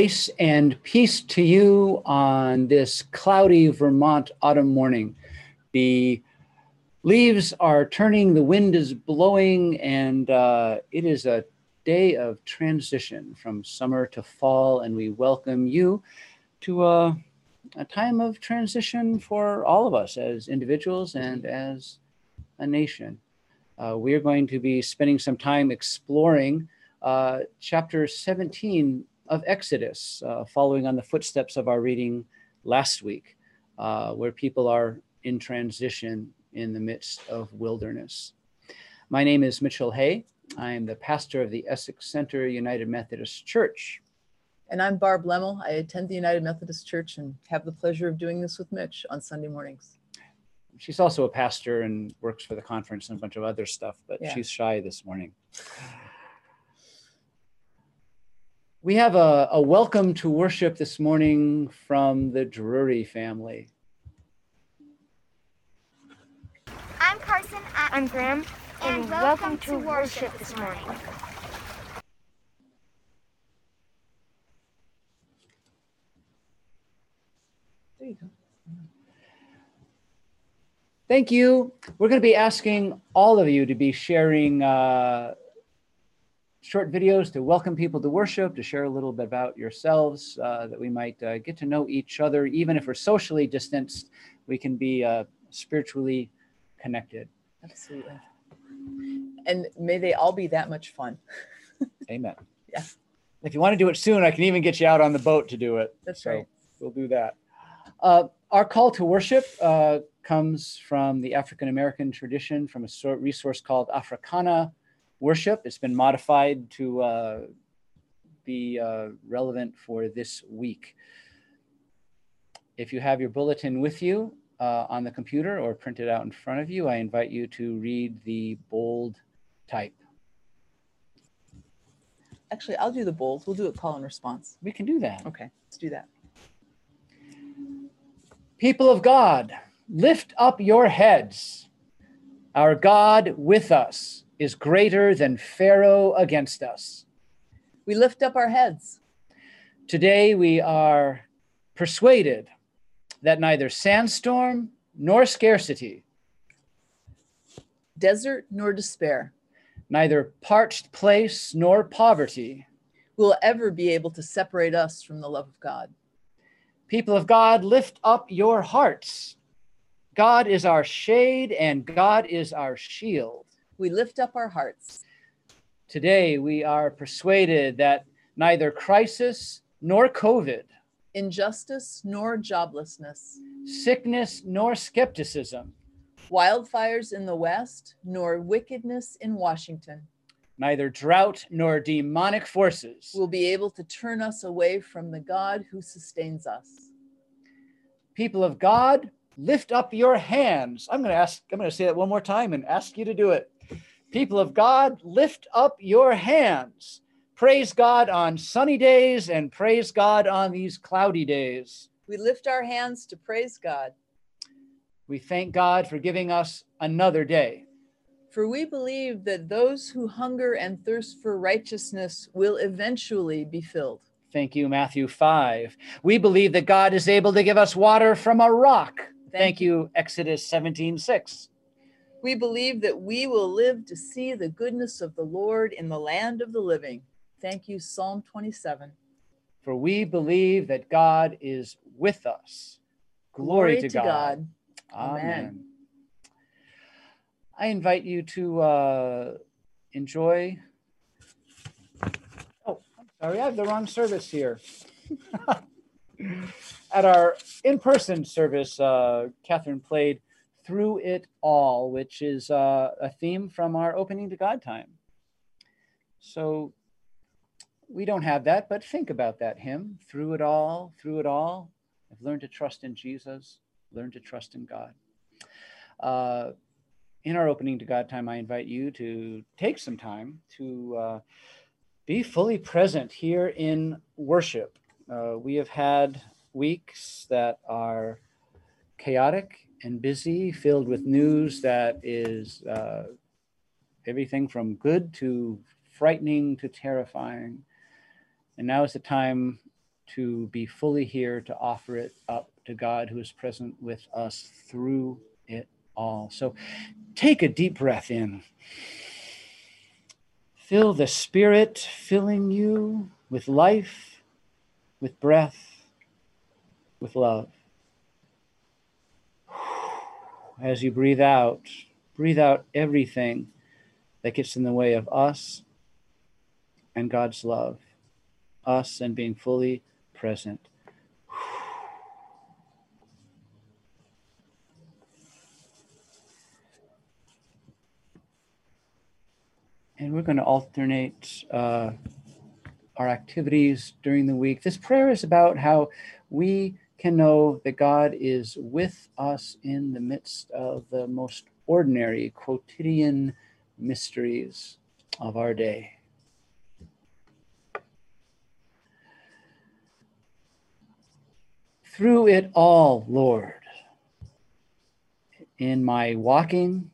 Grace and peace to you on this cloudy Vermont autumn morning. The leaves are turning, the wind is blowing, and it is a day of transition from summer to fall, and we welcome you to a time of transition for all of us as individuals and as a nation. We are going to be spending some time exploring chapter 17 of Exodus, following on the footsteps of our reading last week, where people are in transition in the midst of wilderness. My name is Mitchell Hay. I am the pastor of the Essex Center United Methodist Church. And I'm Barb Lemmel. I attend the United Methodist Church and have the pleasure of doing this with Mitch on Sunday mornings. She's also a pastor and works for the conference and a bunch of other stuff, but She's shy this morning. We have a welcome to worship this morning from the Drury family. I'm Carson. I'm Graham. And welcome to worship this morning. There you go. Thank you. We're going to be asking all of you to be sharing short videos to welcome people to worship, to share a little bit about yourselves, that we might get to know each other. Even if we're socially distanced, we can be spiritually connected. Absolutely. And may they all be that much fun. Amen. Yeah. If you want to do it soon, I can even get you out on the boat to do it. That's right. We'll do that. Our call to worship comes from the African American tradition, from a resource called Africana Worship. It's been modified to be relevant for this week. If you have your bulletin with you on the computer or printed out in front of you, I invite you to read the bold type. Actually, I'll do the bold. We'll do a call and response. We can do that. Okay, let's do that. People of God, lift up your heads. Our God with us is greater than Pharaoh against us. We lift up our heads. Today we are persuaded that neither sandstorm nor scarcity, desert nor despair, neither parched place nor poverty will ever be able to separate us from the love of God. People of God, lift up your hearts. God is our shade and God is our shield. We lift up our hearts. Today we are persuaded that neither crisis nor COVID, injustice nor joblessness, sickness nor skepticism, wildfires in the West nor wickedness in Washington, neither drought nor demonic forces will be able to turn us away from the God who sustains us. People of God, lift up your hands. I'm going to say that one more time and ask you to do it. People of God, lift up your hands. Praise God on sunny days and praise God on these cloudy days. We lift our hands to praise God. We thank God for giving us another day. For we believe that those who hunger and thirst for righteousness will eventually be filled. Thank you, Matthew 5. We believe that God is able to give us water from a rock. Thank you, Exodus 17:6. We believe that we will live to see the goodness of the Lord in the land of the living. Thank you, Psalm 27. For we believe that God is with us. Glory to God. Amen. I invite you to enjoy. Oh, I'm sorry, I have the wrong service here. At our in-person service, Catherine played Through It All, which is a theme from our Opening to God time. So we don't have that, but think about that hymn. Through it all, I've learned to trust in Jesus, learned to trust in God. In our Opening to God time, I invite you to take some time to be fully present here in worship. We have had weeks that are chaotic and busy, filled with news that is everything from good to frightening to terrifying. And now is the time to be fully here to offer it up to God who is present with us through it all. So take a deep breath in. Feel the Spirit filling you with life, with breath, with love. As you breathe out everything that gets in the way of us and God's love, us and being fully present. And we're going to alternate our activities during the week. This prayer is about how we can know that God is with us in the midst of the most ordinary quotidian mysteries of our day. Through it all, Lord, in my walking,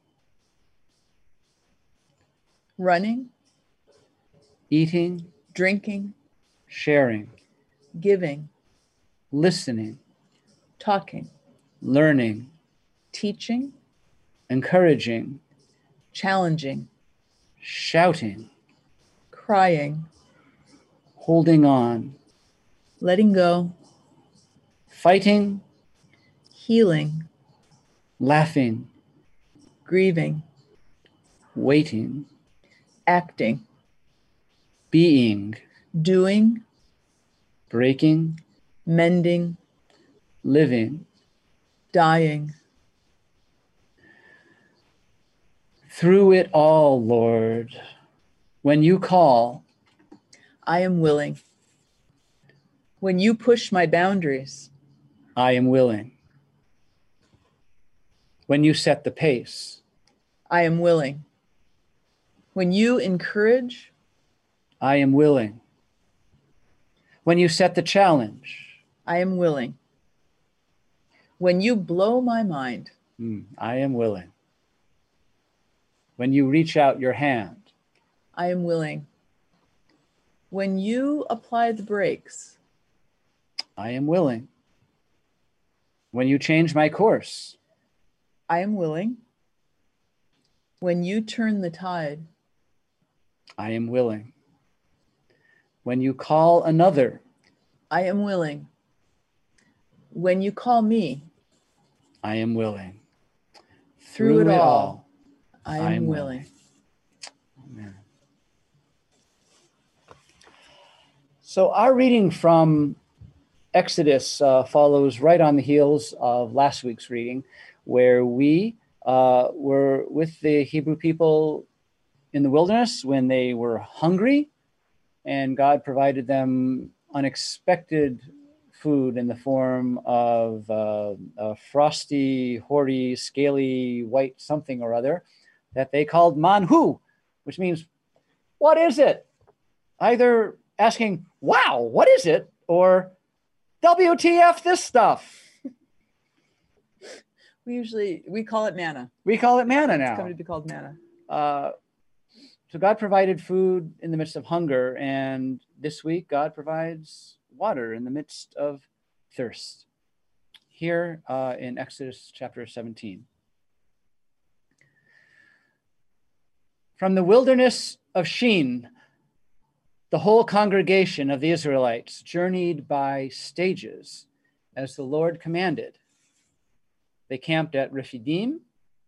Running, eating, drinking, sharing, giving, listening, talking, learning, teaching, encouraging, challenging, shouting, crying, holding on, letting go, fighting, healing, laughing, grieving, waiting, acting, being, doing, breaking, mending, living, dying. through it all, Lord, when you call, I am willing. When you push my boundaries, I am willing. When you set the pace, I am willing. When you encourage, I am willing. When you set the challenge, I am willing. When you blow my mind, I am willing. When you reach out your hand, I am willing. When you apply the brakes, I am willing. When you change my course, I am willing. When you turn the tide, I am willing. When you call another, I am willing. When you call me, I am willing. Through it all, I am willing. Amen. So our reading from Exodus follows right on the heels of last week's reading, where we were with the Hebrew people in the wilderness when they were hungry, and God provided them unexpected food in the form of a frosty, hoary, scaly, white something or other that they called manhu, which means, what is it? Either asking, wow, what is it? Or WTF this stuff. We call it manna. We call it manna It's now. come to be called manna. So God provided food in the midst of hunger, and this week God provides water in the midst of thirst. Here in Exodus chapter 17. From the wilderness of Shin, the whole congregation of the Israelites journeyed by stages as the Lord commanded. They camped at Rephidim,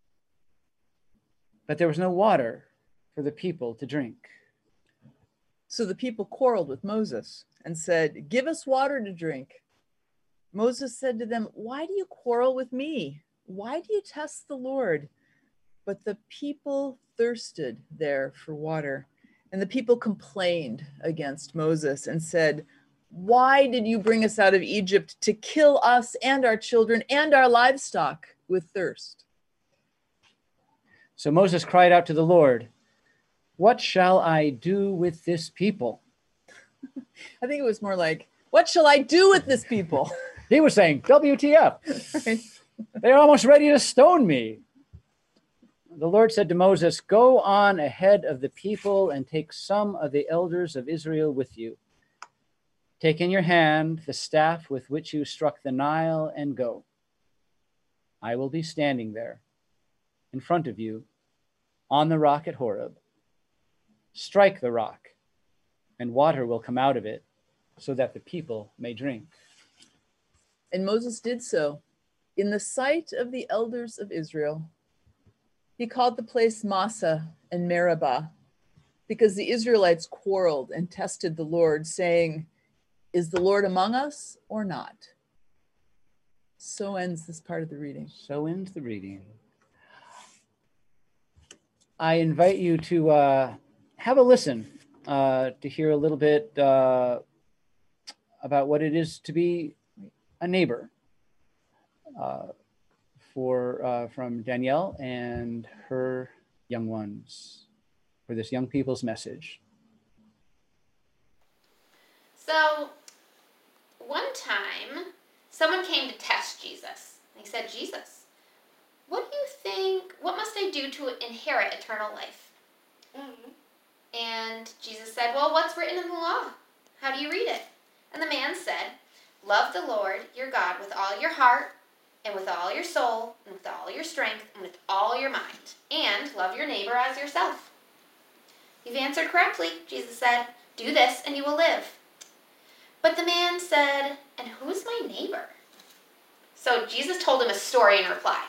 but there was no water for the people to drink. So the people quarreled with Moses and said, "Give us water to drink." Moses said to them, "Why do you quarrel with me? Why do you test the Lord?" But the people thirsted there for water. And the people complained against Moses and said, "Why did you bring us out of Egypt to kill us and our children and our livestock with thirst?" So Moses cried out to the Lord, "What shall I do with this people?" I think it was more like, "What shall I do with this people?" He was saying, WTF. Right? They're almost ready to stone me. The Lord said to Moses, "Go on ahead of the people and take some of the elders of Israel with you. Take in your hand the staff with which you struck the Nile and go. I will be standing there in front of you on the rock at Horeb. Strike the rock, and water will come out of it so that the people may drink. And Moses did so in the sight of the elders of Israel. He called the place Massah and Meribah, because the Israelites quarreled and tested the Lord, saying, "Is the Lord among us or not?" So ends this part of the reading. So ends the reading. I invite you to have a listen to hear a little bit about what it is to be a neighbor from Danielle and her young ones for this young people's message. So one time, someone came to test Jesus. They said, "Jesus, what do you think, what must I do to inherit eternal life?" Mm-hmm. And Jesus said, "Well, what's written in the law? How do you read it?" And the man said, "Love the Lord your God with all your heart, and with all your soul, and with all your strength, and with all your mind, and love your neighbor as yourself." "You've answered correctly," Jesus said. "Do this, and you will live." But the man said, "And who's my neighbor?" So Jesus told him a story in reply.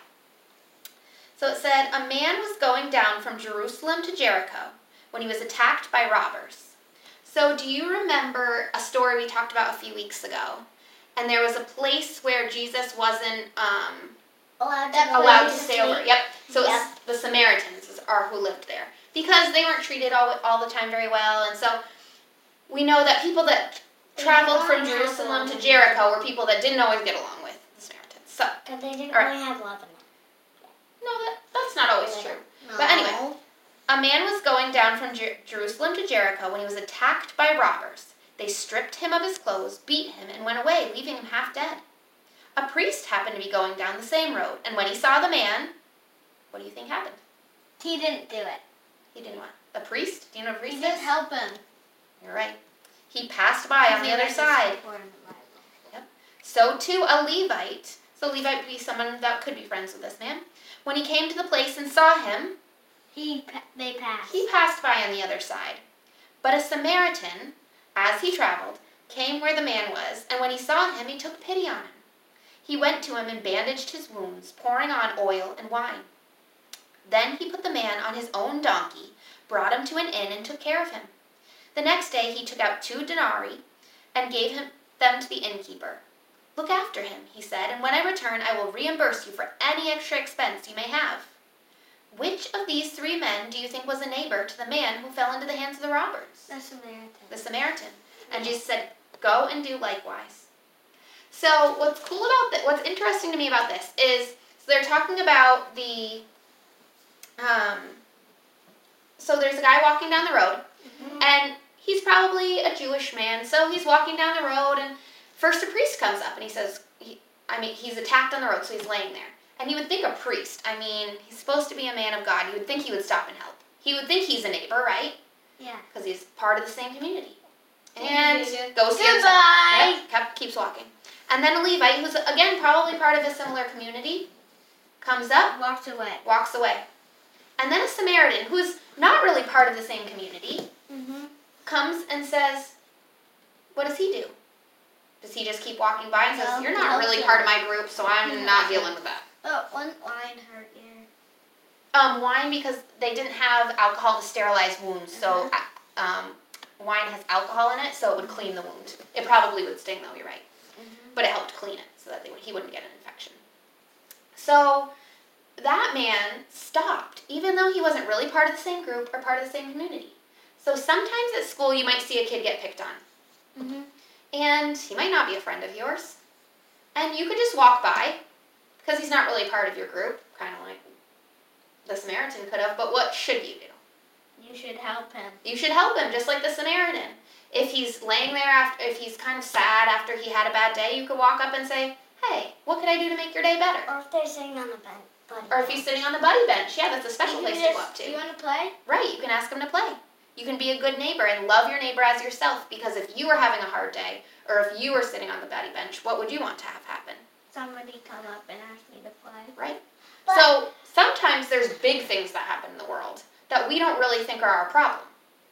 So it said, a man was going down from Jerusalem to Jericho when he was attacked by robbers. So do you remember a story we talked about a few weeks ago? And there was a place where Jesus wasn't allowed to stay over. Yep. So it's the Samaritans are who lived there, because they weren't treated all the time very well. And so we know that people that traveled from Jerusalem to Jericho were people that didn't always get along with the Samaritans. So, and they didn't really have love in them. No, that's not always true. No. But anyway, a man was going down from Jerusalem to Jericho when he was attacked by robbers. They stripped him of his clothes, beat him, and went away, leaving him half dead. A priest happened to be going down the same road, and when he saw the man, what do you think happened? He didn't do it. He didn't what? A priest? Do you know what a priest is? He didn't help him. You're right. He passed by on the other side. Yep. So too a Levite. So Levite would be someone that could be friends with this man. When he came to the place and saw him, they passed. He passed by on the other side. But a Samaritan, as he traveled, came where the man was, and when he saw him, he took pity on him. He went to him and bandaged his wounds, pouring on oil and wine. Then he put the man on his own donkey, brought him to an inn, and took care of him. The next day he took out 2 denarii and gave them to the innkeeper. "Look after him," he said, "and when I return I will reimburse you for any extra expense you may have." Which of these 3 men do you think was a neighbor to the man who fell into the hands of the robbers? The Samaritan. The Samaritan. And Jesus said, "Go and do likewise." So what's cool about what's interesting to me about this is, so they're talking about the, so there's a guy walking down the road, and he's probably a Jewish man, so he's walking down the road, and first a priest comes up, and he says, he's attacked on the road, so he's laying there. And you would think a priest, he's supposed to be a man of God, you would think he would stop and help. He would think he's a neighbor, right? Yeah. Because he's part of the same community. And goes goodbye. Yep, keeps walking. And then a Levite, who's again probably part of a similar community, comes up, walks away. And then a Samaritan, who's not really part of the same community, comes and says, what does he do? Does he just keep walking by and says, "You're not really part of my group, so I'm not dealing with that"? Oh, one wine hurt you. Wine, because they didn't have alcohol to sterilize wounds, so wine has alcohol in it, so it would clean the wound. It probably would sting, though, you're right. But it helped clean it so that he wouldn't get an infection. So that man stopped, even though he wasn't really part of the same group or part of the same community. So sometimes at school you might see a kid get picked on. And he might not be a friend of yours. And you could just walk by, because he's not really part of your group, kind of like the Samaritan could have, but what should you do? You should help him. You should help him, just like the Samaritan. If he's laying there, if he's kind of sad after he had a bad day, you could walk up and say, "Hey, what could I do to make your day better?" Or if they're sitting on the buddy Or if he's sitting on the buddy bench. Yeah, that's a special place to go up to. Do you want to play? Right, you can ask him to play. You can be a good neighbor and love your neighbor as yourself, because if you are having a hard day, or if you were sitting on the buddy bench, what would you want to have happen? Somebody come up and ask me to play. Right? So sometimes there's big things that happen in the world that we don't really think are our problem.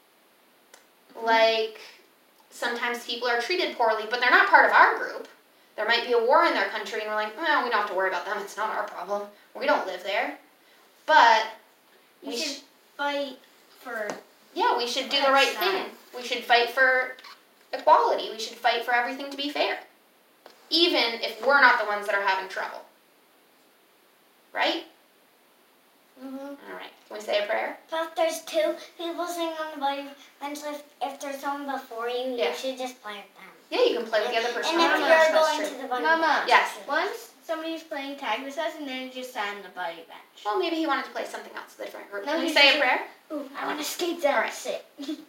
Like sometimes people are treated poorly, but they're not part of our group. There might be a war in their country and we're like, well, we don't have to worry about them. It's not our problem. We don't live there. But we should fight for... Yeah, we should do the right thing. We should fight for equality. We should fight for everything to be fair. Even if we're not the ones that are having trouble. Right? Mm-hmm. All right. Can we say a prayer? But if there's two people sitting on the buddy bench, if there's someone before you, you should just play with them. Yeah, you can play with the other person. And if you're going to the buddy bench. Yes. Once somebody was playing tag with us and then just sat on the buddy bench. Well, maybe he wanted to play something else with a different group. Can we say a prayer? Ooh, I want to skate down. All right. Sit.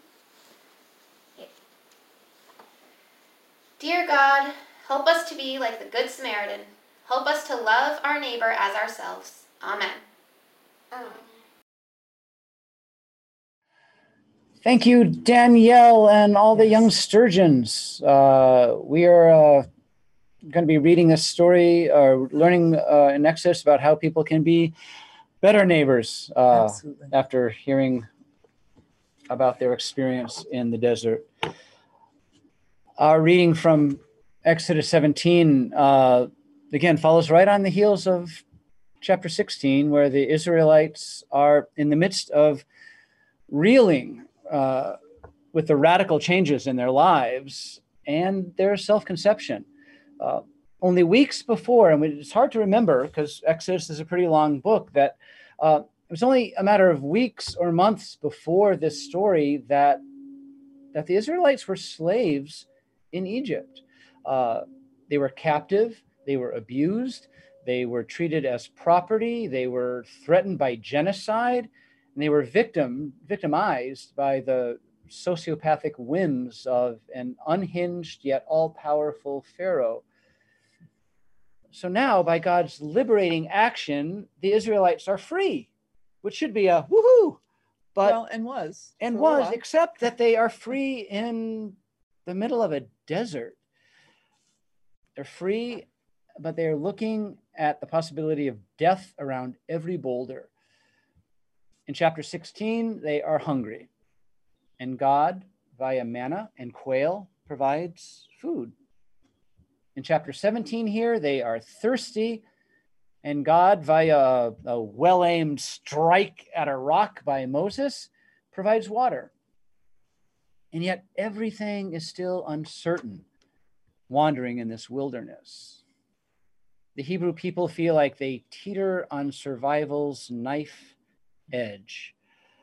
Dear God, help us to be like the Good Samaritan. Help us to love our neighbor as ourselves. Amen. Thank you, Danielle, and all the young sturgeons. We are going to be reading this story, learning in Exodus about how people can be better neighbors after hearing about their experience in the desert. Our reading from Exodus 17, again, follows right on the heels of chapter 16, where the Israelites are in the midst of reeling with the radical changes in their lives and their self-conception. Only weeks before, and it's hard to remember because Exodus is a pretty long book, that it was only a matter of weeks or months before this story that the Israelites were slaves in Egypt. They were captive, they were abused, they were treated as property, they were threatened by genocide, and they were victimized by the sociopathic whims of an unhinged yet all-powerful Pharaoh. So now, by God's liberating action, the Israelites are free, which should be a woohoo. But except that they are free in the middle of a desert. They're free, but they're looking at the possibility of death around every boulder. In chapter 16, they are hungry, and God, via manna and quail, provides food. In chapter 17 here, they are thirsty, and God, via a well-aimed strike at a rock by Moses, provides water. And yet everything is still uncertain, wandering in this wilderness. The Hebrew people feel like they teeter on survival's knife edge.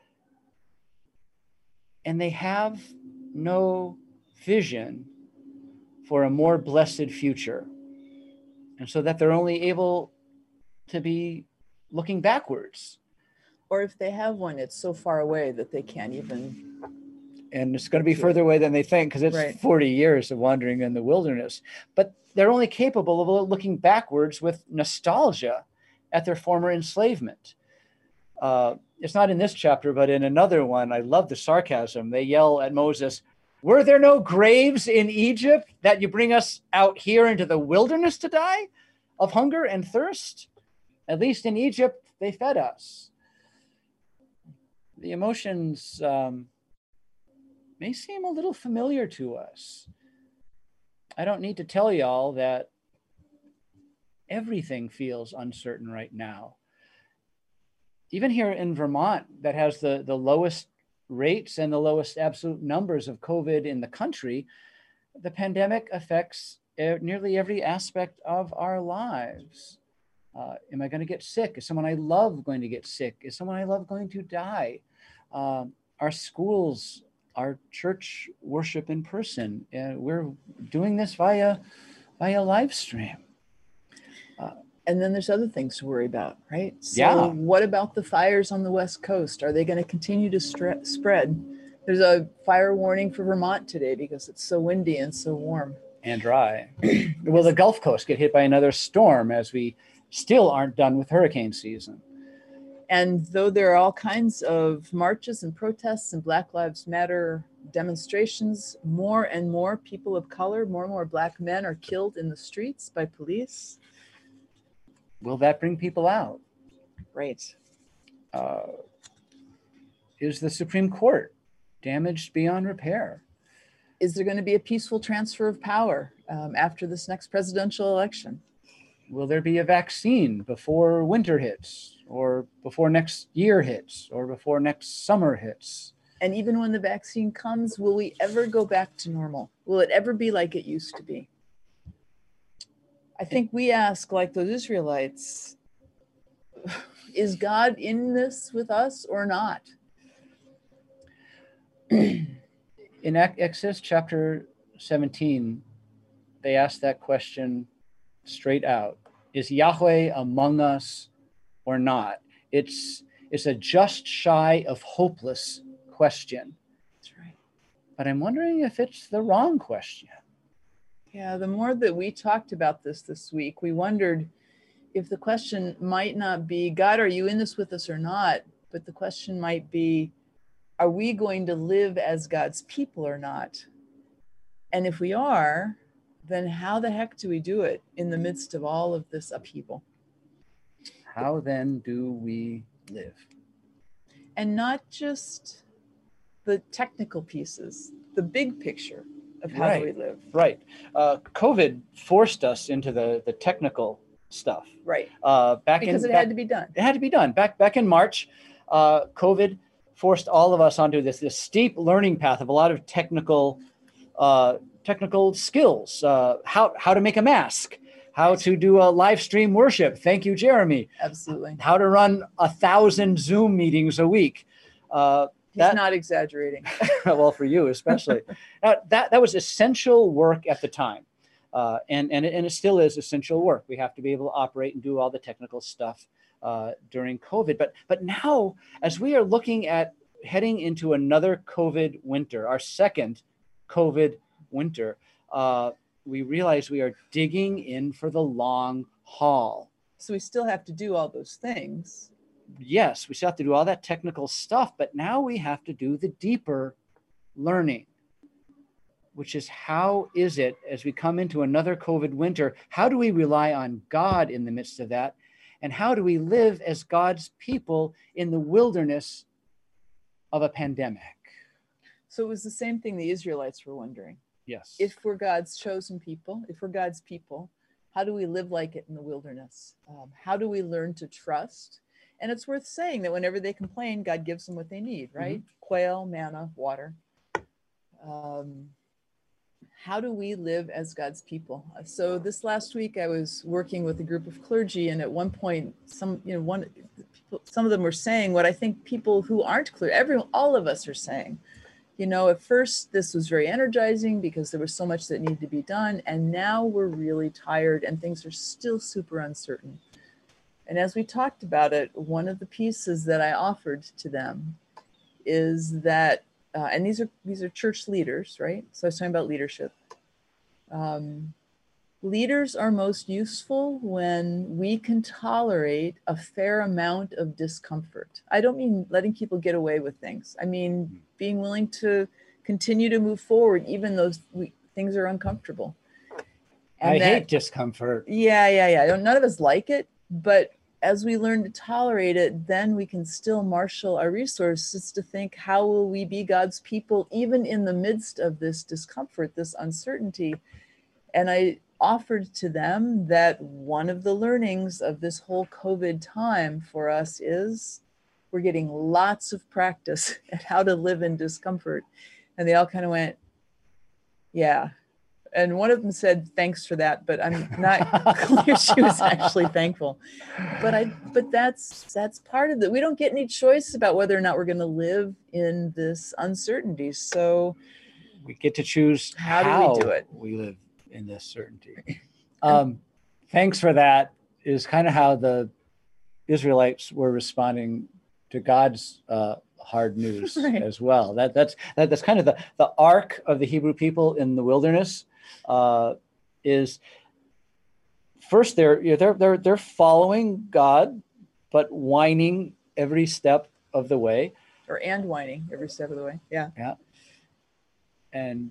And they have no vision for a more blessed future. And so that they're only able to be looking backwards. Or if they have one, it's so far away that they can't even. And it's going to be further away than they think because it's 40 years of wandering in the wilderness. But they're only capable of looking backwards with nostalgia at their former enslavement. It's not in this chapter, but in another one, I love the sarcasm. They yell at Moses, "Were there no graves in Egypt that you bring us out here into the wilderness to die of hunger and thirst? At least in Egypt, they fed us." The emotions may seem a little familiar to us. I don't need to tell y'all that everything feels uncertain right now. Even here in Vermont, that has the lowest rates and the lowest absolute numbers of COVID in the country, the pandemic affects nearly every aspect of our lives. Am I going to get sick? Is someone I love going to get sick? Is someone I love going to die? Our schools, our church worship in person. We're doing this via live stream. And then there's other things to worry about, right? So what about the fires on the West Coast? Are they going to continue to spread? There's a fire warning for Vermont today because it's so windy and so warm. And dry. Will the Gulf Coast get hit by another storm as we still aren't done with hurricane season? And though there are all kinds of marches and protests and Black Lives Matter demonstrations, more and more people of color, more and more Black men are killed in the streets by police. Will that bring people out? Right. Is the Supreme Court damaged beyond repair? Is there going to be a peaceful transfer of power after this next presidential election? Will there be a vaccine before winter hits, or before next year hits, or before next summer hits? And even when the vaccine comes, will we ever go back to normal? Will it ever be like it used to be? I think we ask, like those Israelites, is God in this with us or not? In Exodus chapter 17, they ask that question straight out. Is Yahweh among us or not? It's a just shy of hopeless question. That's right. But I'm wondering if it's the wrong question. Yeah, the more that we talked about this week, we wondered if the question might not be, God, are you in this with us or not? But the question might be, are we going to live as God's people or not? And if we are, then how the heck do we do it in the midst of all of this upheaval? How then do we live? And not just the technical pieces, the big picture of how do we live. Right. COVID forced us into the technical stuff. Right. Because it had to be done. It had to be done. Back in March, COVID forced all of us onto this steep learning path of a lot of technical skills. How to make a mask, how to do a live stream worship. Thank you, Jeremy. Absolutely. How to run 1,000 Zoom meetings a week. He's not exaggerating. Well, for you especially. Now, that was essential work at the time. And it still is essential work. We have to be able to operate and do all the technical stuff during COVID. But now, as we are looking at heading into another COVID winter, our second COVID winter, we realize we are digging in for the long haul. So we still have to do all those things. Yes, we still have to do all that technical stuff, but now we have to do the deeper learning, which is how is it as we come into another COVID winter, how do we rely on God in the midst of that? And how do we live as God's people in the wilderness of a pandemic? So it was the same thing the Israelites were wondering. Yes. If we're God's chosen people, if we're God's people, how do we live like it in the wilderness? How do we learn to trust? And it's worth saying that whenever they complain, God gives them what they need, right? Mm-hmm. Quail, manna, water. How do we live as God's people? So this last week I was working with a group of clergy, and at one point, some of them were saying what I think people who aren't clear, all of us are saying. At first this was very energizing because there was so much that needed to be done, and now we're really tired and things are still super uncertain. And as we talked about it, one of the pieces that I offered to them is that, and these are church leaders, right? So I was talking about leadership. Leaders are most useful when we can tolerate a fair amount of discomfort. I don't mean letting people get away with things. I mean being willing to continue to move forward even though things are uncomfortable. And I hate discomfort. Yeah. None of us like it, but as we learn to tolerate it, then we can still marshal our resources to think, how will we be God's people even in the midst of this discomfort, this uncertainty? And I offered to them that one of the learnings of this whole COVID time for us is we're getting lots of practice at how to live in discomfort. And they all kind of went, yeah. And one of them said, thanks for that, but I'm not clear she was actually thankful. But that's part of it. We don't get any choice about whether or not we're going to live in this uncertainty. So we get to choose how do we do it. We live in this certainty. Thanks for that is kind of how the Israelites were responding to God's hard news right. as well. That's kind of the arc of the Hebrew people in the wilderness. Is first they're following God, but whining every step of the way. And whining every step of the way. Yeah. Yeah. And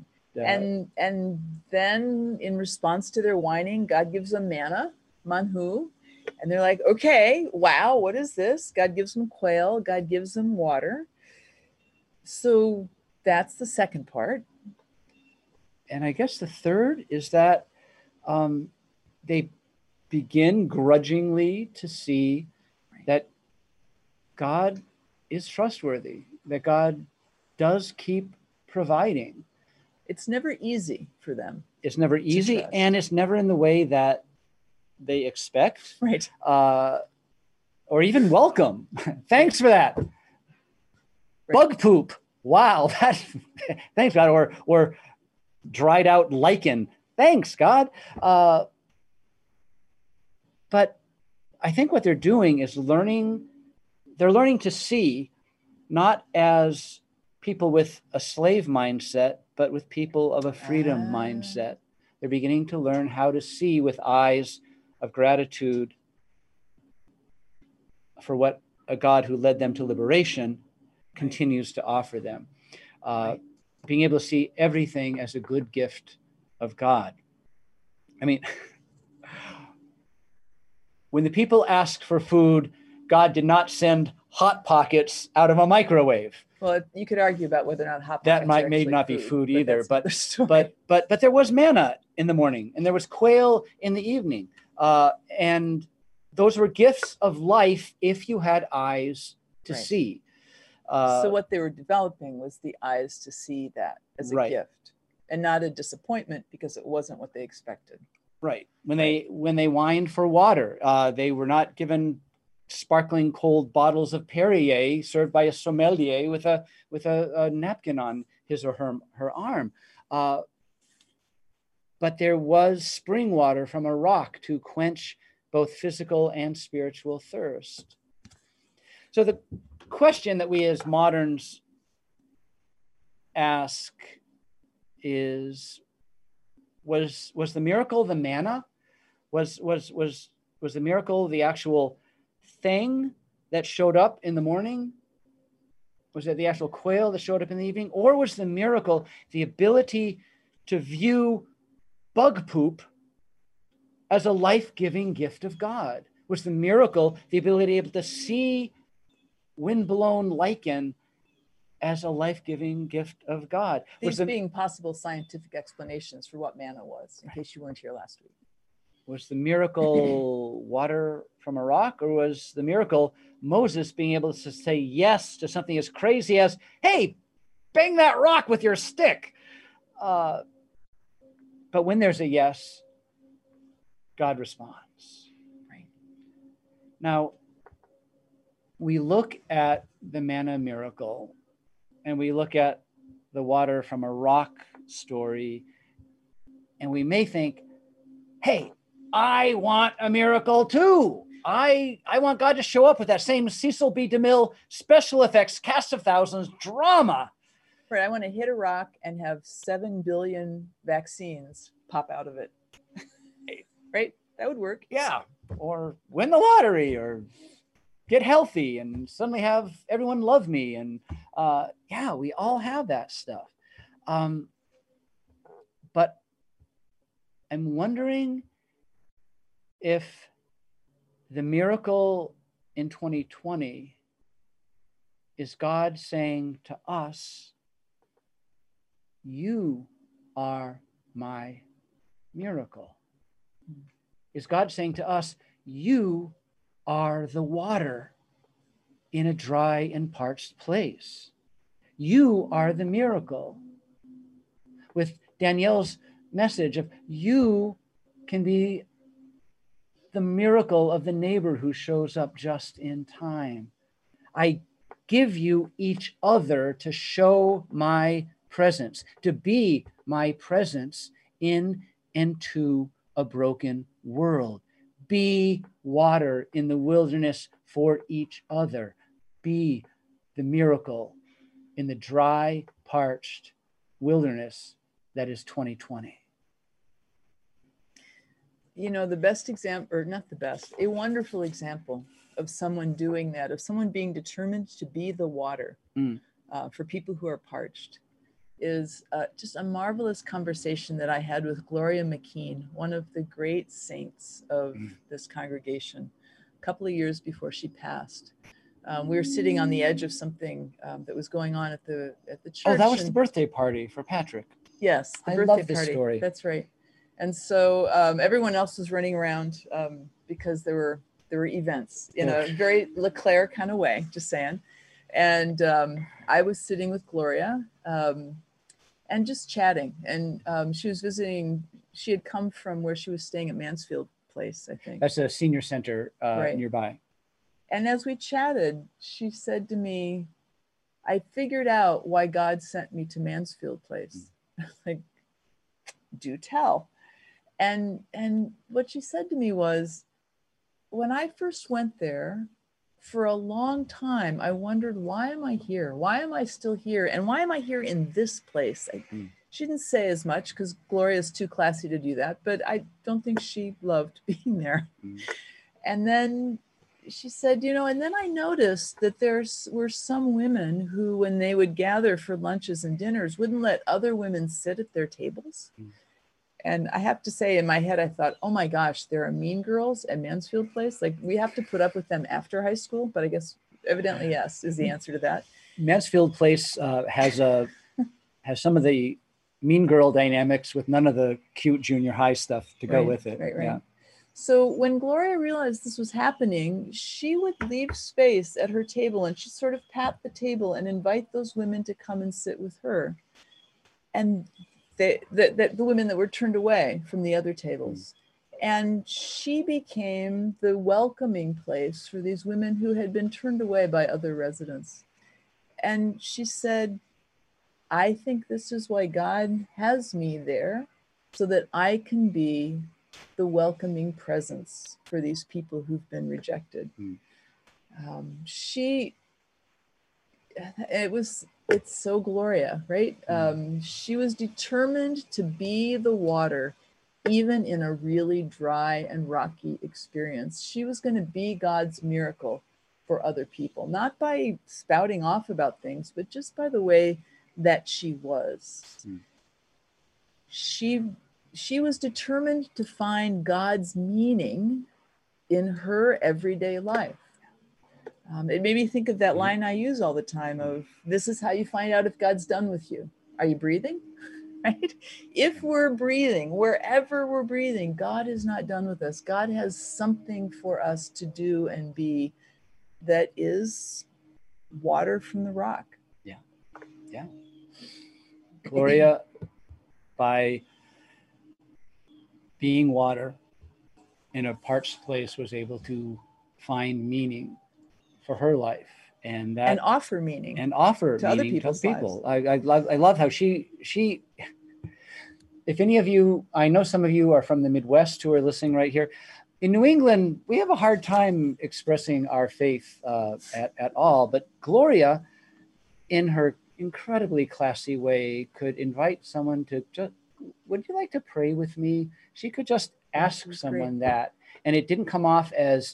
then in response to their whining, God gives them manna, manhu, and they're like, okay, wow, what is this? God gives them quail, God gives them water. So that's the second part. And I guess the third is that they begin grudgingly to see that God is trustworthy, that God does keep providing. It's never easy for them. It's never easy, and it's never in the way that they expect. Right. Or even welcome. Thanks for that. Right. Bug poop. Wow. Thanks, God. Or dried out lichen. Thanks, God. But I think what they're doing is they're learning to see, not as people with a slave mindset, but with people of a freedom mindset. They're beginning to learn how to see with eyes of gratitude for what a God who led them to liberation continues to offer them. Being able to see everything as a good gift of God. I mean, when the people asked for food, God did not send Hot Pockets out of a microwave. Well, you could argue about whether or not Hot Pockets that may not be food either, but there was manna in the morning, and there was quail in the evening, and those were gifts of life if you had eyes to see. So what they were developing was the eyes to see that as a gift, and not a disappointment because it wasn't what they expected. Right. When they whined for water, they were not given sparkling cold bottles of Perrier served by a sommelier with a napkin on his or her arm. But there was spring water from a rock to quench both physical and spiritual thirst. So the question that we as moderns ask is, was the miracle the manna? Was the miracle the actual thing that showed up in the morning? Was it the actual quail that showed up in the evening? Or was the miracle the ability to view bug poop as a life-giving gift of God? Was the miracle the ability to see wind-blown lichen as a life-giving gift of God? These being possible scientific explanations for what manna was, in case you weren't here last week. Was the miracle water from a rock, or was the miracle Moses being able to say yes to something as crazy as, hey, bang that rock with your stick? But when there's a yes, God responds. Right? Now, we look at the manna miracle, and we look at the water from a rock story, and we may think, hey, I want a miracle too. I want God to show up with that same Cecil B. DeMille special effects, cast of thousands drama. Right, I want to hit a rock and have 7 billion vaccines pop out of it. Right, that would work. Yeah, or win the lottery, or get healthy and suddenly have everyone love me. And yeah, we all have that stuff. But I'm wondering if the miracle in 2020 is God saying to us, you are my miracle. Is God saying to us, you are the water in a dry and parched place. You are the miracle. With Danielle's message of, you can be the miracle of the neighbor who shows up just in time. I give you each other to show my presence, to be my presence in and to a broken world. Be water in the wilderness for each other. Be the miracle in the dry, parched wilderness that is 2020. you know, the best example, or not the best, a wonderful example of someone doing that, of someone being determined to be the water for people who are parched, is just a marvelous conversation that I had with Gloria McKean, one of the great saints of this congregation, a couple of years before she passed. We were sitting on the edge of something that was going on at the church. Oh, that was the birthday party for Patrick. Yes, the birthday love this party. story. That's right. And so everyone else was running around because there were events in a very LeClaire kind of way, just saying. And I was sitting with Gloria and just chatting. And she was visiting. She had come from where she was staying at Mansfield Place, I think. That's a senior center nearby. And as we chatted, she said to me, I figured out why God sent me to Mansfield Place. Like, do tell. And what she said to me was, when I first went there, for a long time, I wondered, why am I here? Why am I still here? And why am I here in this place? She didn't say as much because Gloria is too classy to do that, but I don't think she loved being there. And then she said, you know, and then I noticed that there were some women who, when they would gather for lunches and dinners, wouldn't let other women sit at their tables. And I have to say, in my head, I thought, oh my gosh, there are mean girls at Mansfield Place. Like, we have to put up with them after high school. But I guess evidently, yes, is the answer to that. Mansfield Place has some of the mean girl dynamics with none of the cute junior high stuff to go with it. Right. Yeah. So when Gloria realized this was happening, she would leave space at her table and she'd sort of pat the table and invite those women to come and sit with her. And the women that were turned away from the other tables. And she became the welcoming place for these women who had been turned away by other residents. And she said, I think this is why God has me there, so that I can be the welcoming presence for these people who've been rejected. It's so Gloria, right? She was determined to be the water, even in a really dry and rocky experience. She was going to be God's miracle for other people, not by spouting off about things, but just by the way that she was. She was determined to find God's meaning in her everyday life. It made me think of that line I use all the time of, this is how you find out if God's done with you. Are you breathing? Right? If we're breathing, wherever we're breathing, God is not done with us. God has something for us to do and be that is water from the rock. Yeah. Gloria, by being water in a parched place, was able to find meaning for her life and offer meaning to other people's people. I love how she if any of you, I know some of you are from the Midwest who are listening right here. In New England, we have a hard time expressing our faith at all, but Gloria, in her incredibly classy way, could invite someone to just, would you like to pray with me? She could just ask someone that, and it didn't come off as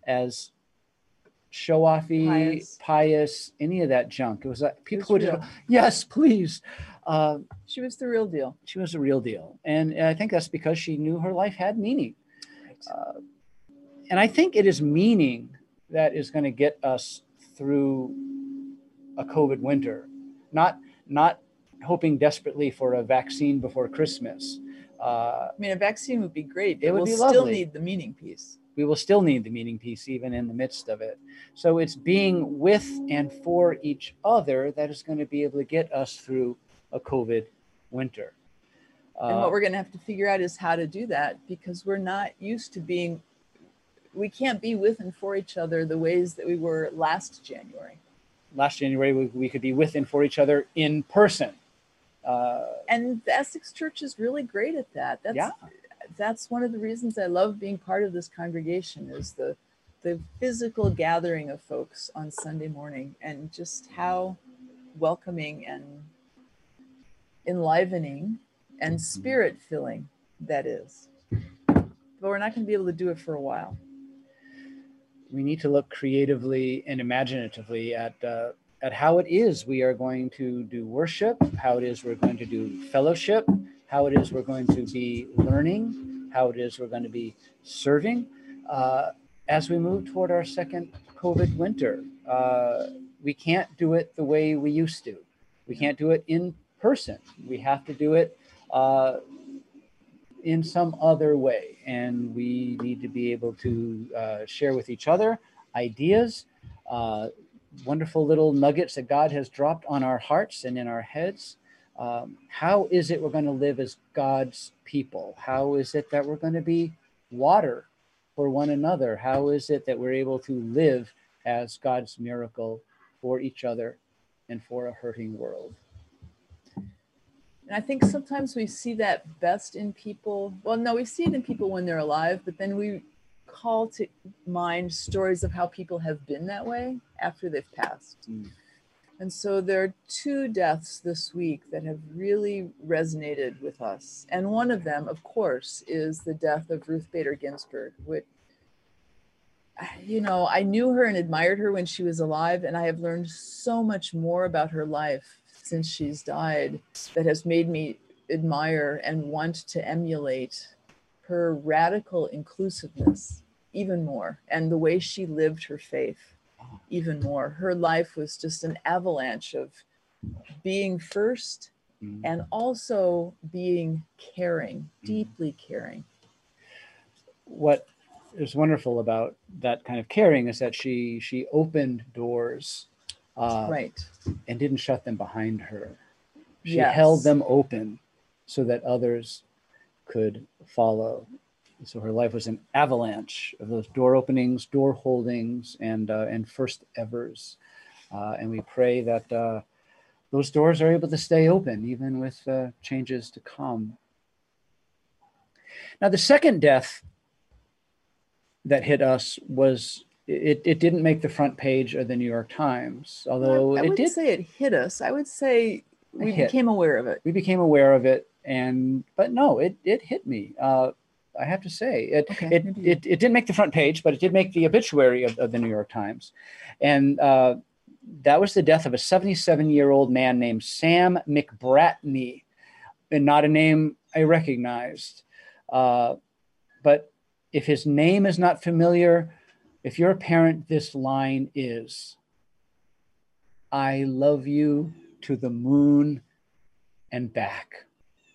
show-offy, pious, any of that junk. It was like people would just, yes, please. She was the real deal. She was the real deal. And I think that's because she knew her life had meaning. And I think it is meaning that is going to get us through a COVID winter, not hoping desperately for a vaccine before Christmas. I mean, a vaccine would be great, but it would be still lovely. Need the meaning piece. We will still need the meaning piece even in the midst of it. So it's being with and for each other that is going to be able to get us through a COVID winter. And what we're going to have to figure out is how to do that, because we're not used to we can't be with and for each other the ways that we were last January. Last January, we could be with and for each other in person. And the Essex Church is really great at that. That's one of the reasons I love being part of this congregation, is the physical gathering of folks on Sunday morning, and just how welcoming and enlivening and spirit-filling that is. but we're not going to be able to do it for a while. We need to look creatively and imaginatively at how it is we are going to do worship, how it is we're going to do fellowship, how it is we're going to be learning, how it is we're going to be serving as we move toward our second COVID winter. We can't do it the way we used to. We can't do it in person. We have to do it in some other way. And we need to be able to share with each other ideas, wonderful little nuggets that God has dropped on our hearts and in our heads. How is it we're going to live as God's people? How is it that we're going to be water for one another? How is it that we're able to live as God's miracle for each other and for a hurting world? And I think sometimes we see that best in people. Well, no, we see it in people when they're alive, but then we call to mind stories of how people have been that way after they've passed. Mm. And so there are two deaths this week that have really resonated with us. And one of them, of course, is the death of Ruth Bader Ginsburg, which, you know, I knew her and admired her when she was alive, and I have learned so much more about her life since she's died that has made me admire and want to emulate her radical inclusiveness even more, and the way she lived her faith even more. Her life was just an avalanche of being first and also being caring, deeply caring. What is wonderful about that kind of caring is that she opened doors right, and didn't shut them behind her. She held them open so that others could follow. So her life was an avalanche of those door openings, door holdings, and first evers. And we pray that those doors are able to stay open, even with changes to come. Now, the second death that hit us was, it didn't make the front page of the New York Times, although I wouldn't say it hit us. I would say we became aware of it. We became aware of it, but no, it hit me. I have to say, it didn't make the front page, but it did make the obituary of the New York Times. And that was the death of a 77-year-old man named Sam McBratney, and not a name I recognized. But if his name is not familiar, if you're a parent, this line is, "I love you to the moon and back."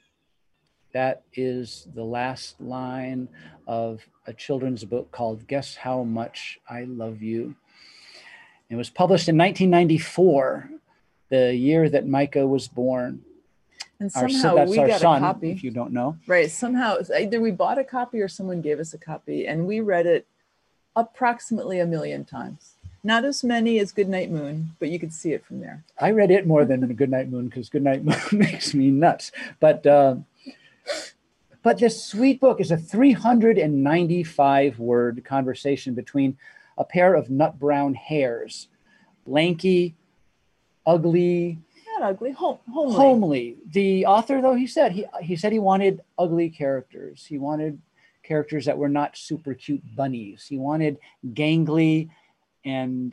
That is the last line of a children's book called Guess How Much I Love You. It was published in 1994, the year that Micah was born. And somehow we got a copy. If you don't know. Right, somehow either we bought a copy or someone gave us a copy, and we read it approximately 1 million times. Not as many as Goodnight Moon, but you could see it from there. I read it more than Goodnight Moon because Goodnight Moon makes me nuts. But this sweet book is a 395-word conversation between a pair of nut brown hares, lanky, ugly. Not ugly, homely. Homely. The author, though, he said he wanted ugly characters. He wanted characters that were not super cute bunnies. He wanted gangly and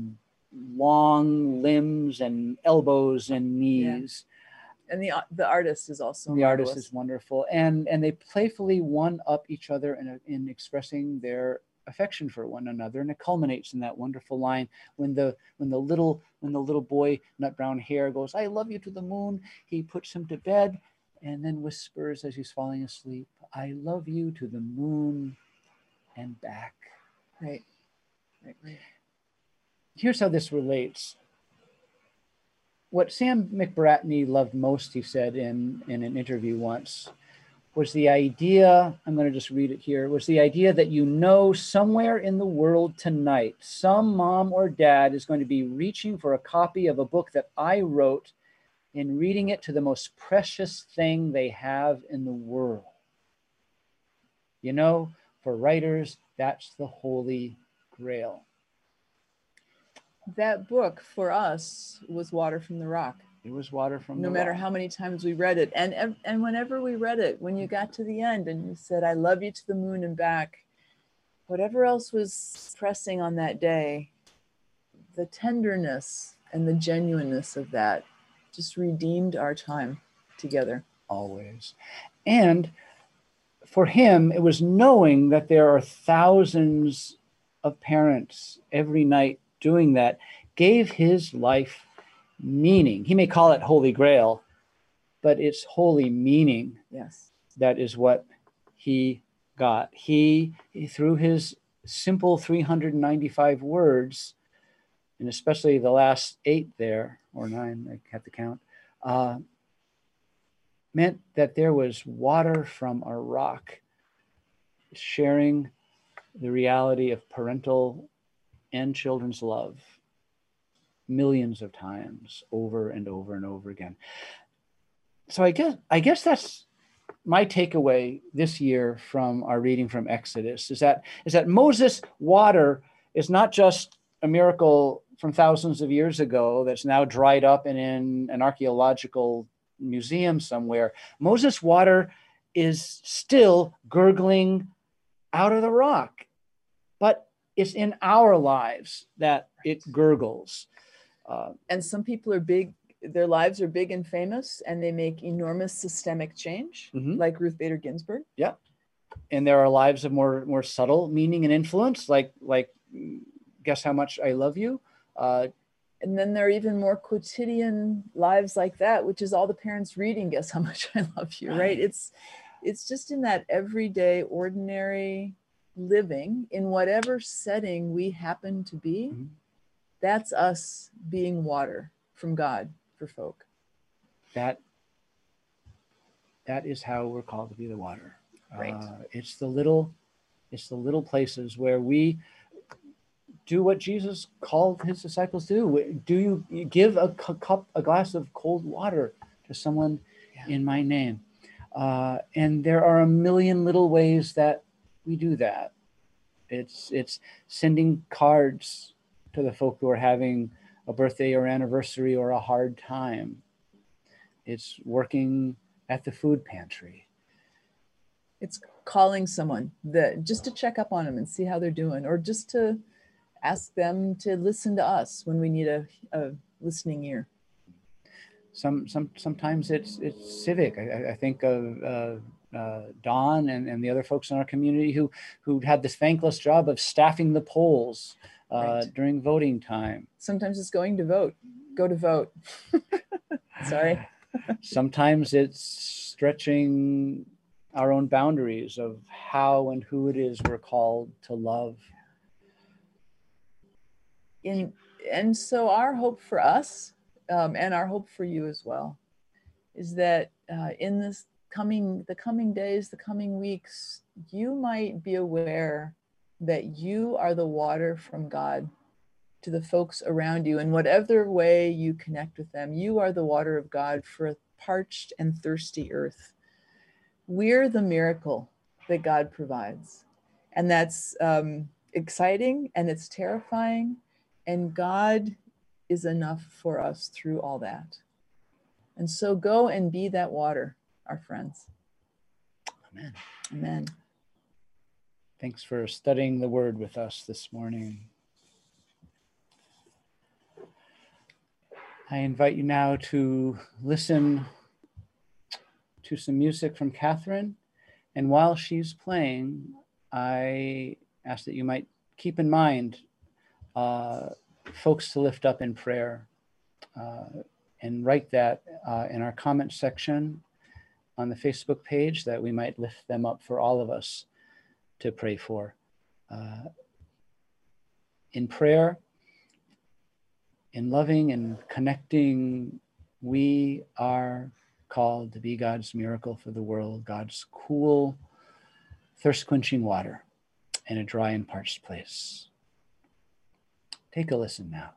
long limbs and elbows and knees. Yeah. And the artist is also the artist is wonderful, and they playfully one up each other in expressing their affection for one another, and it culminates in that wonderful line when the little boy, nut brown hair, goes, "I love you to the moon." He puts him to bed and then whispers as he's falling asleep, "I love you to the moon and back." Right. Here's how this relates. What Sam McBratney loved most, he said in an interview once, was the idea, I'm going to just read it here, was the idea that somewhere in the world tonight, some mom or dad is going to be reaching for a copy of a book that I wrote and reading it to the most precious thing they have in the world. For writers, that's the Holy Grail. That book for us was Water from the Rock. It was water from no the matter rock. how many times we read it. And whenever we read it, when you got to the end and you said, I love you to the moon and back, whatever else was pressing on that day, the tenderness and the genuineness of that just redeemed our time together. Always. And for him, it was knowing that there are thousands of parents every night doing that, gave his life meaning. He may call it Holy Grail, but it's holy meaning. Yes. That is what he got. He through his simple 395 words, and especially the last 8 there, or 9, I have to count, meant that there was water from a rock, sharing the reality of parental and children's love millions of times over and over and over again. So I guess that's my takeaway this year from our reading from Exodus is that Moses' water is not just a miracle from thousands of years ago that's now dried up and in an archaeological museum somewhere. Moses' water is still gurgling out of the rock, but it's in our lives that it gurgles. And some people are big, their lives are big and famous, and they make enormous systemic change, like Ruth Bader Ginsburg. Yeah. And there are lives of more subtle meaning and influence, like Guess How Much I Love You. And then there are even more quotidian lives like that, which is all the parents reading Guess How Much I Love You, right? It's just in that everyday, ordinary living in whatever setting we happen to be. That's us being water from God for folk. That is how we're called to be the water. Right. It's the little places where we do what Jesus called his disciples to do. Do you give a glass of cold water to someone in my name? And there are a million little ways that we do that. It's sending cards to the folk who are having a birthday or anniversary or a hard time. It's working at the food pantry. It's calling someone just to check up on them and see how they're doing, or just to ask them to listen to us when we need a listening ear. Sometimes it's civic. I think of Don and the other folks in our community who had this thankless job of staffing the polls during voting time. Sometimes it's going to vote. Go to vote. Sorry. Sometimes it's stretching our own boundaries of how and who it is we're called to love. And so our hope for us, and our hope for you as well, is that in the coming days, the coming weeks, you might be aware that you are the water from God to the folks around you. In whatever way you connect with them, you are the water of God for a parched and thirsty earth. We're the miracle that God provides. And that's exciting, and it's terrifying. And God is enough for us through all that. And so go and be that water, our friends. Amen. Amen. Thanks for studying the word with us this morning. I invite you now to listen to some music from Catherine. And while she's playing, I ask that you might keep in mind folks to lift up in prayer, and write that in our comment section on the Facebook page, that we might lift them up for all of us to pray for. In prayer, in loving and connecting, we are called to be God's miracle for the world, God's cool, thirst-quenching water in a dry and parched place. Take a listen now.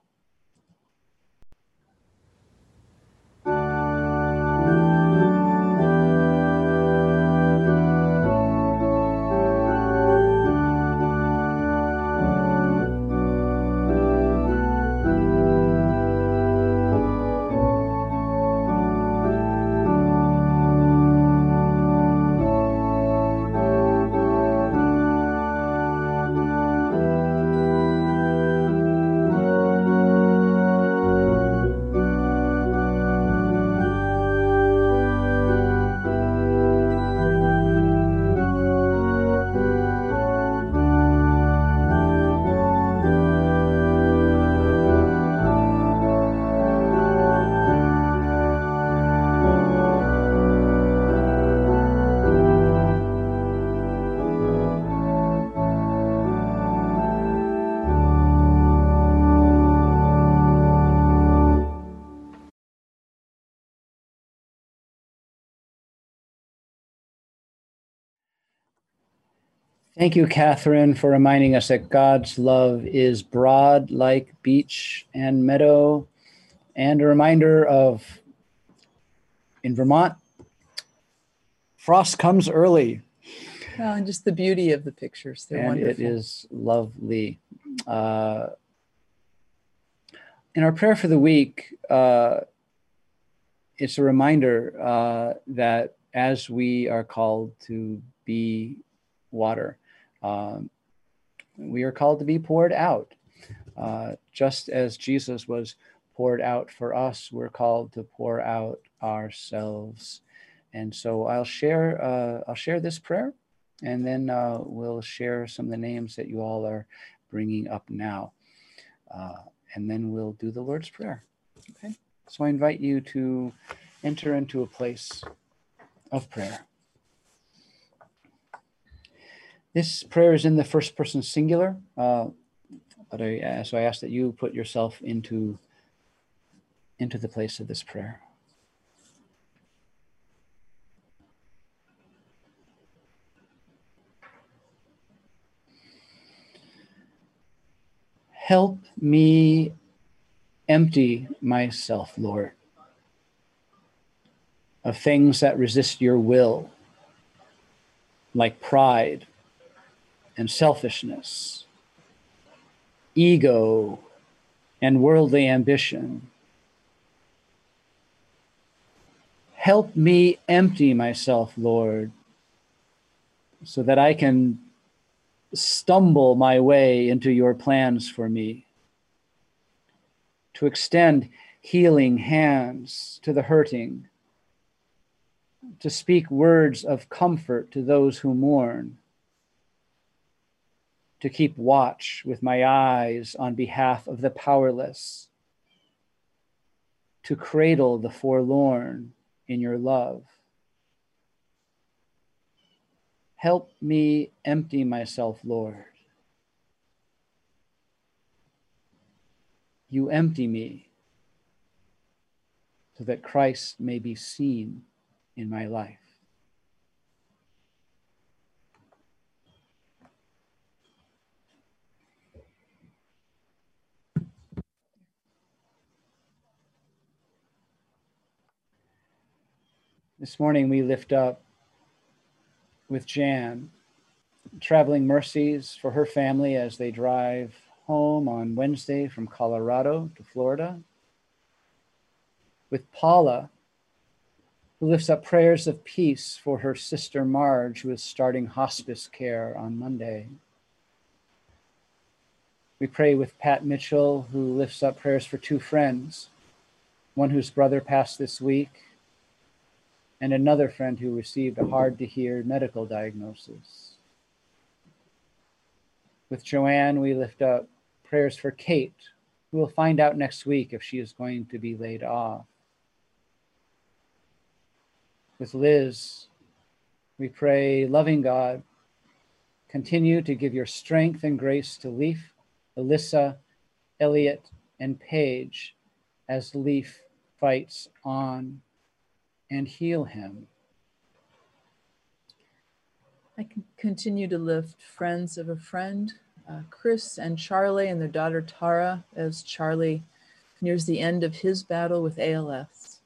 Thank you, Catherine, for reminding us that God's love is broad like beach and meadow, and a reminder of, in Vermont, frost comes early. Well, and just the beauty of the pictures. They're and wonderful. It is lovely. In our prayer for the week, it's a reminder that as we are called to be water, we are called to be poured out. Just as Jesus was poured out for us, we're called to pour out ourselves. And so I'll share this prayer, and then we'll share some of the names that you all are bringing up now. And then we'll do the Lord's Prayer. Okay. So I invite you to enter into a place of prayer. This prayer is in the first person singular, so I ask that you put yourself into the place of this prayer. Help me empty myself, Lord, of things that resist your will, like pride and selfishness, ego and worldly ambition. Help me empty myself, Lord, so that I can stumble my way into your plans for me, to extend healing hands to the hurting, to speak words of comfort to those who mourn, to keep watch with my eyes on behalf of the powerless, to cradle the forlorn in your love. Help me empty myself, Lord. You empty me so that Christ may be seen in my life. This morning we lift up with Jan traveling mercies for her family as they drive home on Wednesday from Colorado to Florida. With Paula, who lifts up prayers of peace for her sister Marge, who is starting hospice care on Monday. We pray with Pat Mitchell, who lifts up prayers for two friends, one whose brother passed this week, and another friend who received a hard-to-hear medical diagnosis. With Joanne, we lift up prayers for Kate, who will find out next week if she is going to be laid off. With Liz, we pray, loving God, continue to give your strength and grace to Leaf, Alyssa, Elliot, and Paige as Leaf fights on, and heal him. I can continue to lift friends of a friend, Chris and Charlie and their daughter Tara, as Charlie nears the end of his battle with ALS.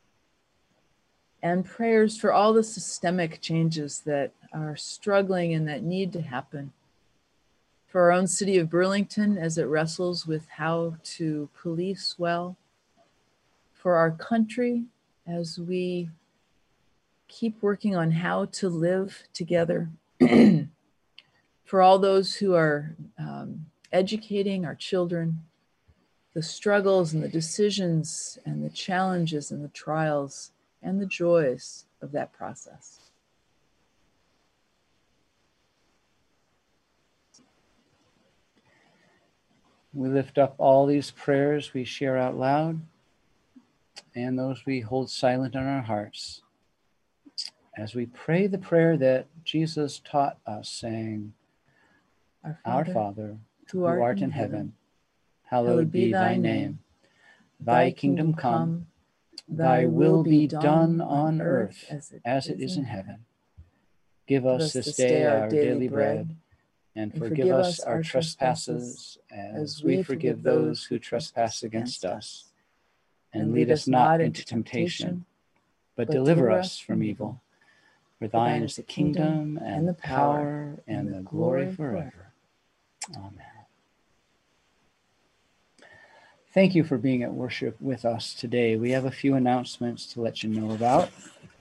And prayers for all the systemic changes that are struggling and that need to happen. For our own city of Burlington as it wrestles with how to police well. For our country as we keep working on how to live together. For all those who are educating our children, the struggles and the decisions and the challenges and the trials and the joys of that process. We lift up all these prayers we share out loud and those we hold silent in our hearts as we pray the prayer that Jesus taught us, saying, Our Father, who art in heaven, hallowed be thy name. Thy kingdom come, thy will be done on earth as it is in heaven. Give us this day our daily bread, and forgive us our trespasses, as we forgive those who trespass against us. And lead us not into temptation, but deliver us from evil. For thine is the kingdom, and the power, and the glory forever. Amen. Thank you for being at worship with us today. We have a few announcements to let you know about.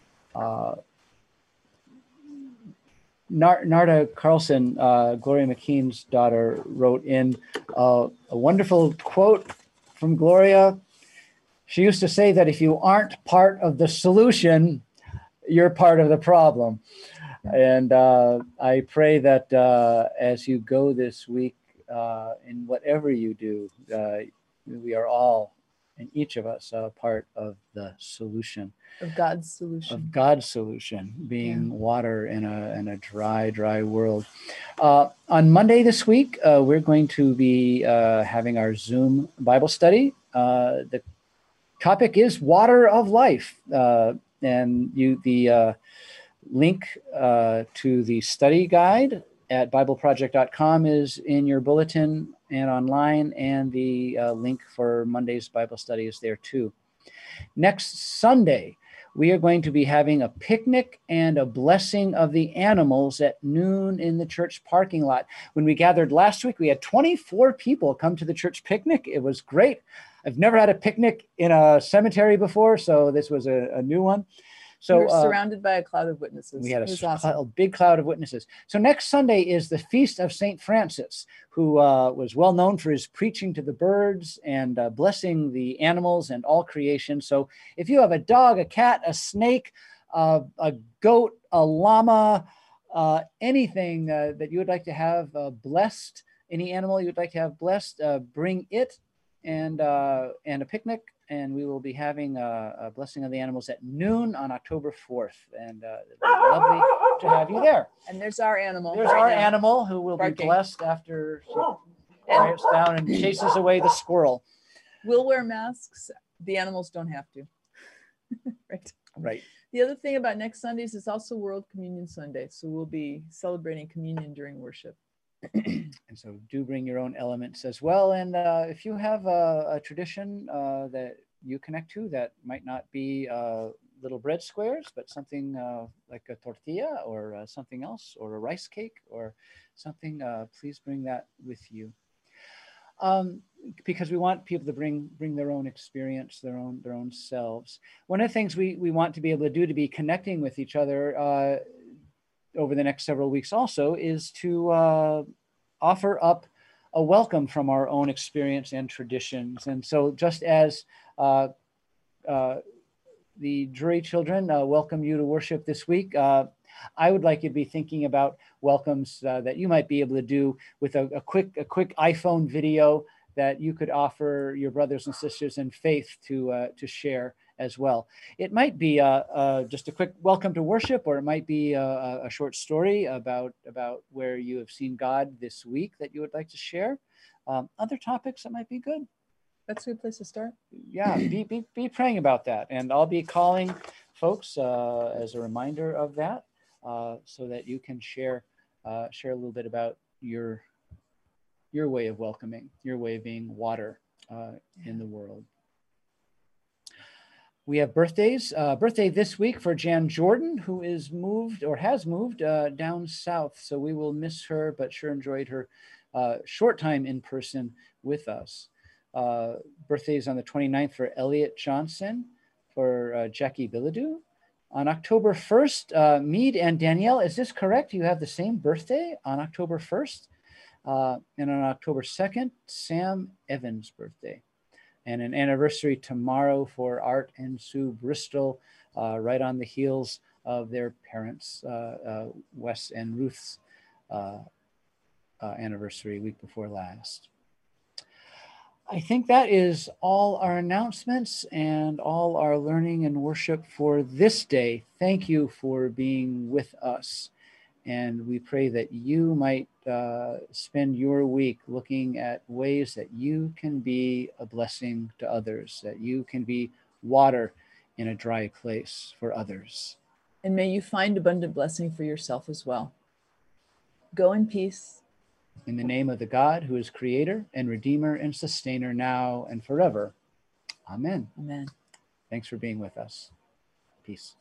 Narda Carlson, Gloria McKean's daughter, wrote in a wonderful quote from Gloria. She used to say that if you aren't part of the solution, you're part of the problem. And I pray that as you go this week, in whatever you do, we are all, and each of us, part of the solution. Of God's solution. Of God's solution, being water in a dry world. On Monday this week, we're going to be having our Zoom Bible study. The topic is water of life. And the link to the study guide at BibleProject.com is in your bulletin and online, and the link for Monday's Bible study is there too. Next Sunday, we are going to be having a picnic and a blessing of the animals at noon in the church parking lot. When we gathered last week, we had 24 people come to the church picnic. It was great. I've never had a picnic in a cemetery before, so this was a new one. So we were surrounded by a cloud of witnesses. We had a big cloud of witnesses. So next Sunday is the Feast of St. Francis, who was well known for his preaching to the birds and blessing the animals and all creation. So if you have a dog, a cat, a snake, a goat, a llama, anything that you would like to have blessed, any animal you would like to have blessed, bring it and a picnic. And we will be having a blessing of the animals at noon on October 4th. And it'll be lovely to have you there. And there's our animal. There's our animal who will be blessed after she quiets down and chases away the squirrel. We'll wear masks. The animals don't have to. Right. The other thing about next Sundays is also World Communion Sunday. So we'll be celebrating communion during worship. And so do bring your own elements as well. And if you have a tradition that you connect to that might not be little bread squares, but something like a tortilla or something else, or a rice cake or something, please bring that with you. Because we want people to bring their own experience, their own selves. One of the things we want to be able to do to be connecting with each other over the next several weeks also is to offer up a welcome from our own experience and traditions. And so just as the Drury children welcome you to worship this week, I would like you to be thinking about welcomes that you might be able to do with a quick iPhone video that you could offer your brothers and sisters in faith to share as well. It might be just a quick welcome to worship, or it might be a short story about where you have seen God this week that you would like to share. Other topics that might be good. That's a good place to start. Yeah, be praying about that, and I'll be calling folks as a reminder of that, so that you can share a little bit about your way of welcoming, your way of being water in the world. We have birthdays. Birthday this week for Jan Jordan, who has moved down south. So we will miss her, but sure enjoyed her short time in person with us. Birthdays on the 29th for Elliot Johnson, for Jackie Billadou. On October 1st, Mead and Danielle, is this correct? You have the same birthday on October 1st? And on October 2nd, Sam Evans' birthday. And an anniversary tomorrow for Art and Sue Bristol, right on the heels of their parents, Wes and Ruth's anniversary week before last. I think that is all our announcements and all our learning and worship for this day. Thank you for being with us. And we pray that you might spend your week looking at ways that you can be a blessing to others, that you can be water in a dry place for others. And may you find abundant blessing for yourself as well. Go in peace. In the name of the God who is creator and redeemer and sustainer now and forever. Amen. Amen. Thanks for being with us. Peace.